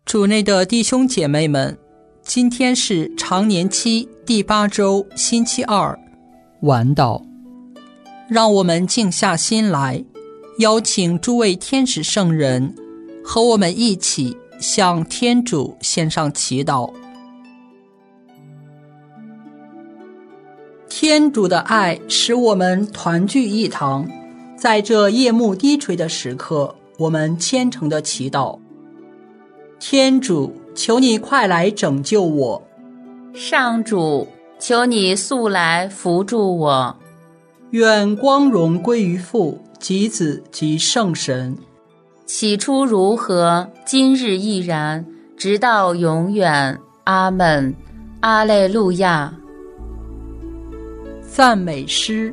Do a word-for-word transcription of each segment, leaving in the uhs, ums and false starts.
主内的弟兄姐妹们，今天是常年期第八周星期二，晚祷。让我们静下心来，邀请诸位天使圣人和我们一起向天主献上祈祷。天主的爱使我们团聚一堂，在这夜幕低垂的时刻，我们虔诚的祈祷。天主，求你快来拯救我。 上主，求你速来扶助我。 愿光荣归于父、及子、及圣神。 起初如何，今日亦然，直到永远。阿们。阿肋路亚。 赞美诗。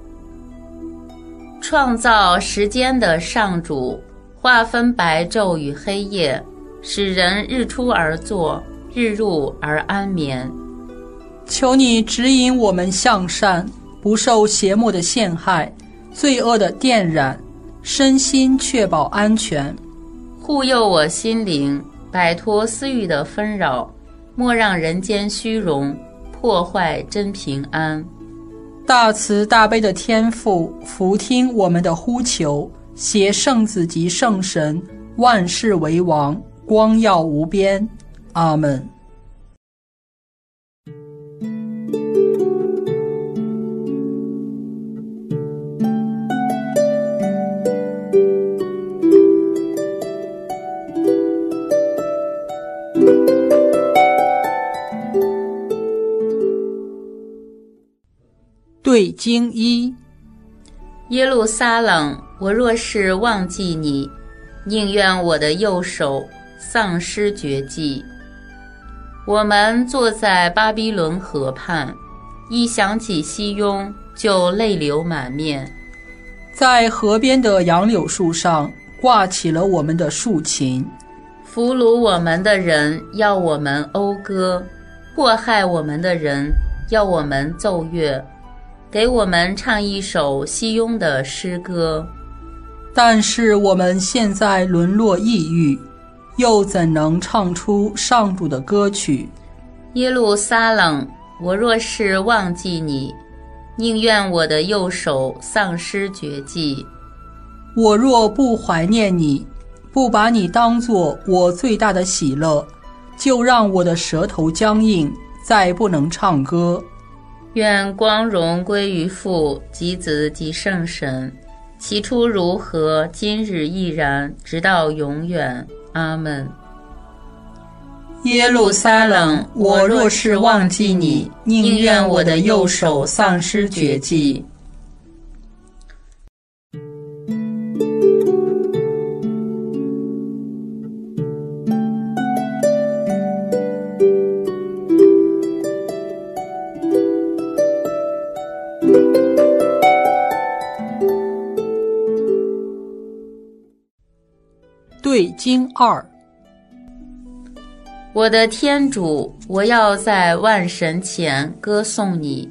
创造时间的上主，划分白昼与黑夜，使人日出而作，日入而安眠。 求你指引我们向善，不受邪魔的陷害，罪恶的电染，身心确保安全。 护佑我心灵，摆脱私欲的纷扰，莫让人间虚荣破坏真平安。 大慈大悲的天父，俯听我们的呼求，携圣子及圣神，万世为王，光耀无边。阿们。对经一。 耶路撒冷，我若是忘记你，宁愿我的右手丧失绝技。我们坐在巴比伦河畔，一想起西雍就泪流满面。 在河边的杨柳树上挂起了我们的竖琴， 俘虏我们的人要我们讴歌，迫害我们的人要我们奏乐，给我们唱一首西雍的诗歌。 但是我们现在沦落抑郁，又怎能唱出上主的歌曲？ 耶路撒冷，我若是忘记你，宁愿我的右手丧失绝技。 我若不怀念你，不把你当作我最大的喜乐，就让我的舌头僵硬，再不能唱歌。 愿光荣归于父、及子、及圣神，起初如何，今日亦然，直到永远。阿们。 耶路撒冷，我若是忘记你，宁愿我的右手丧失绝技。对经二。 我的天主，我要在万神前歌颂你。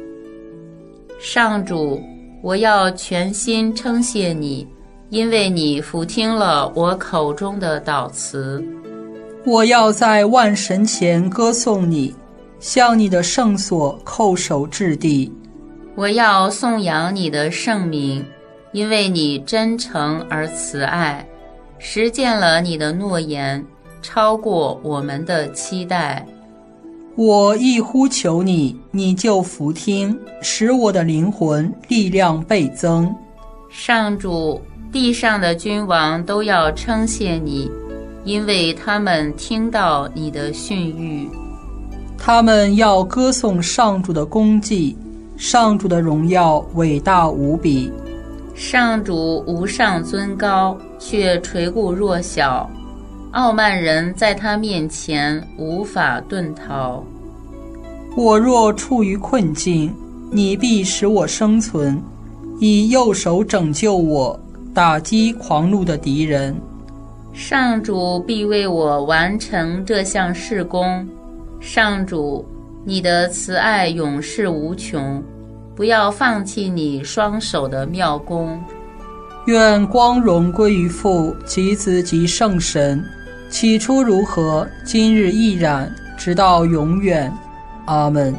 上主，我要全心称谢你，因为你俯听了我口中的祷词。 我要在万神前歌颂你，向你的圣所叩首至地。 我要颂扬你的圣名，因为你真诚而慈爱，实践了你的诺言，超过我们的期待。 我一呼求你，你就俯听，使我的灵魂力量倍增。 上主，地上的君王都要称谢你，因为他们听到你的训谕。 他们要歌颂上主的功绩，上主的荣耀伟大无比。 上主无上尊高，却垂顾弱小，傲慢人在他面前无法遁逃。 我若处于困境，你必使我生存，以右手拯救我，打击狂怒的敌人。 上主必为我完成这项事工。上主，你的慈爱永世无穷，不要放弃你双手的妙功。 愿光荣归于父、及子及圣神， 起初如何，今日亦然，直到永远。阿们。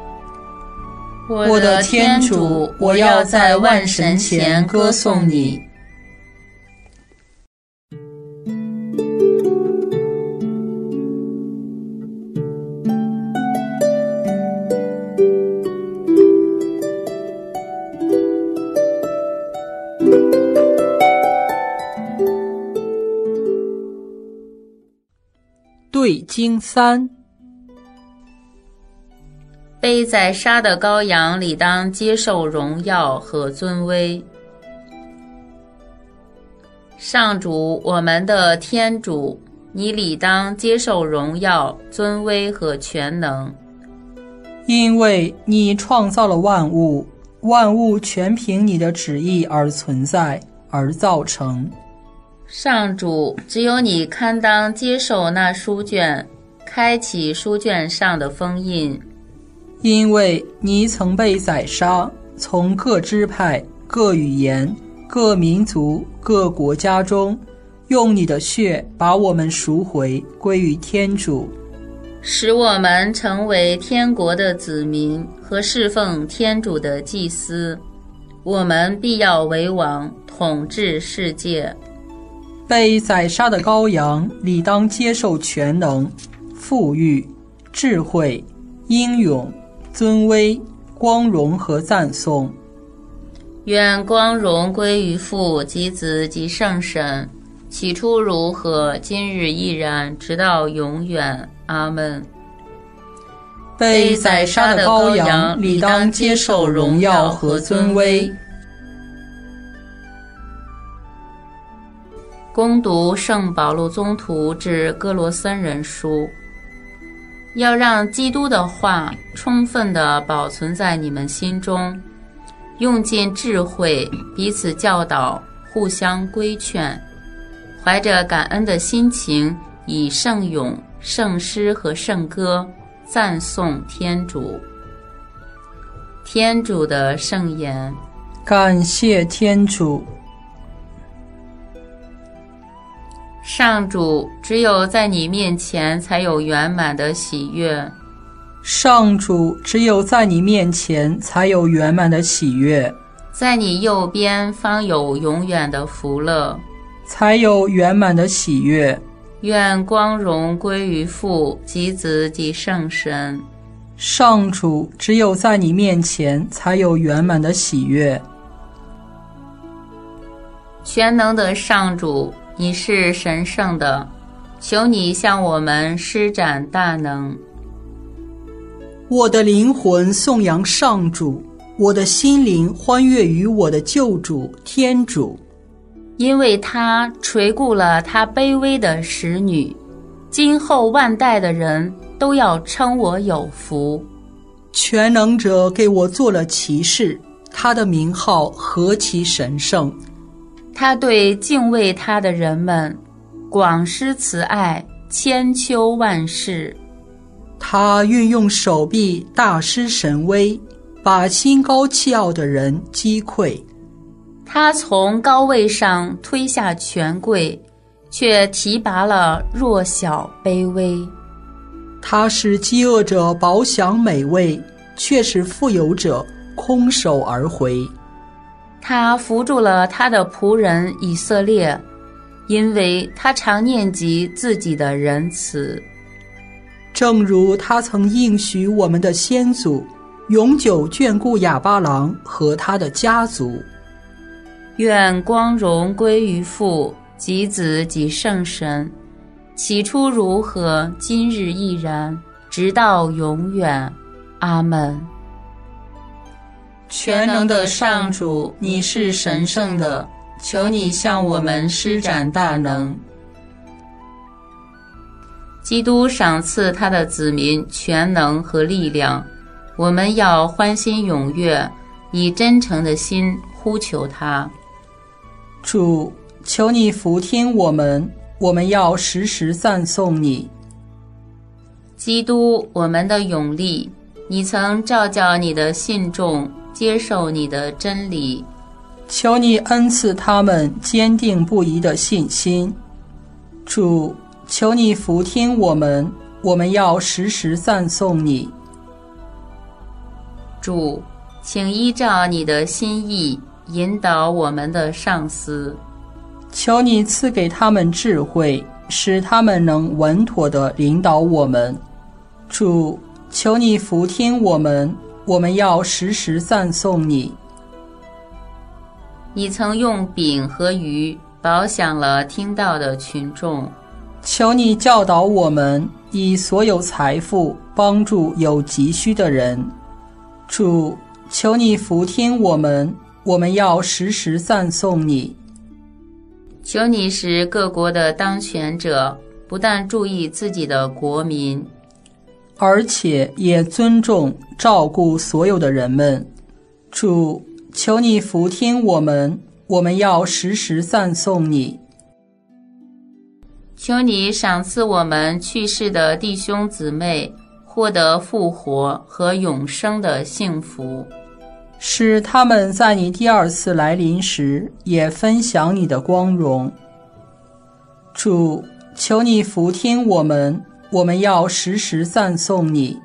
我的天主，我要在万神前歌颂你。对经三， 被宰杀的羔羊理当接受荣耀和尊威。上主，我们的天主，你理当接受荣耀、尊威和全能， 因为你创造了万物，万物全凭你的旨意而存在，而造成。 上主，只有你堪当接受那书卷，开启书卷上的封印， 因为你曾被宰杀，从各支派、各语言、各民族、各国家中，用你的血把我们赎回，归于天主， 使我们成为天国的子民和侍奉天主的祭司。我们必要为王，统治世界。 被宰杀的羔羊理当接受全能、富裕、智慧、英勇、尊威、光荣和赞颂。 愿光荣归于父及子及圣神，起初如何，今日亦然，直到永远。阿们。 被宰杀的羔羊理当接受荣耀和尊威。 恭读圣保禄宗徒致哥罗森人书，要让基督的话充分地保存在你们心中，用尽智慧彼此教导，互相规劝，怀着感恩的心情，以圣咏、圣诗和圣歌赞颂天主。天主的圣言。 感谢天主。 上主，只有在你面前才有圆满的喜悦。 上主，只有在你面前才有圆满的喜悦。 在你右边方有永远的福乐， 才有圆满的喜悦。 愿光荣归于父及子及圣神。 上主，只有在你面前才有圆满的喜悦。 全能的上主，你是神圣的，求你向我们施展大能。 我的灵魂颂扬上主，我的心灵欢悦于我的救主天主， 因为他垂顾了他卑微的使女，今后万代的人都要称我有福。 全能者给我做了骑士，他的名号何其神圣。 他对敬畏他的人们广施慈爱，千秋万世。 他运用手臂大施神威，把心高气傲的人击溃。 他从高位上推下权贵，却提拔了弱小卑微。 他使饥饿者饱享美味，却使富有者空手而回。 他扶助了他的仆人以色列，因为他常念及自己的仁慈。 正如他曾应许我们的先祖，永久眷顾亚巴郎和他的家族。 愿光荣归于父及子及圣神，起初如何，今日亦然，直到永远。阿们。 全能的上主，你是神圣的，求你向我们施展大能。 基督赏赐他的子民全能和力量，我们要欢欣踊跃，以真诚的心呼求他。 主，求你俯听我们，我们要时时赞颂你。 基督，我们的勇力，你曾召叫你的信众接受你的真理， 求你恩赐他们坚定不移的信心。主， 求你俯听我们，我们要时时赞颂你。 主，请依照你的心意引导我们的上司， 求你赐给他们智慧，使他们能稳妥地领导我们。主，求你俯听我们，我们要时时赞颂你。 你曾用饼和鱼饱享了听到的群众， 求你教导我们，以所有财富帮助有急需的人。主，求你俯听我们，我们要时时赞颂你。 求你使各国的当权者不但注意自己的国民， 而且也尊重照顾所有的人们。主，求你俯听我们，我们要时时赞颂你。 求你赏赐我们去世的弟兄姊妹获得复活和永生的幸福， 使他们在你第二次来临时也分享你的光荣。主，求你俯听我们，我们要时时赞颂你。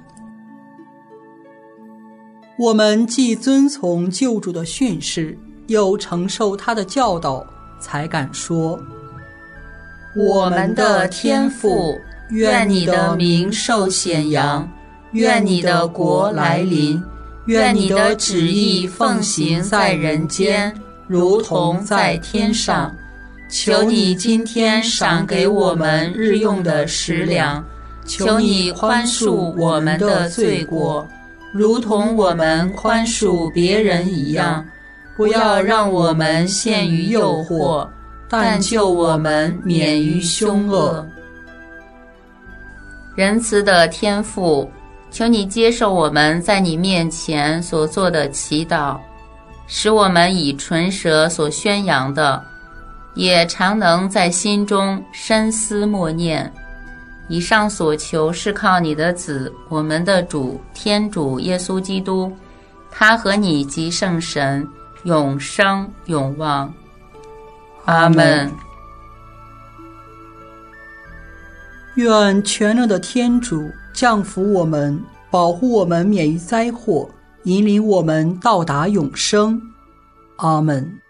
我们既遵从救主的训示，又承受他的教导，才敢说： 我们的天父，愿你的名受显扬，愿你的国来临，愿你的旨意奉行在人间，如同在天上。求你今天赏给我们日用的食粮，求你宽恕我们的罪过，如同我们宽恕别人一样，不要让我们陷于诱惑，但救我们免于凶恶。仁慈的天父，求你接受我们在你面前所做的祈祷，使我们以唇舌所宣扬的，也常能在心中深思默念。以上所求是靠你的子，我们的主天主耶稣基督，他和你及圣神永生永旺。阿们。 愿全能的天主降福我们，保护我们免于灾祸，引领我们到达永生。阿们。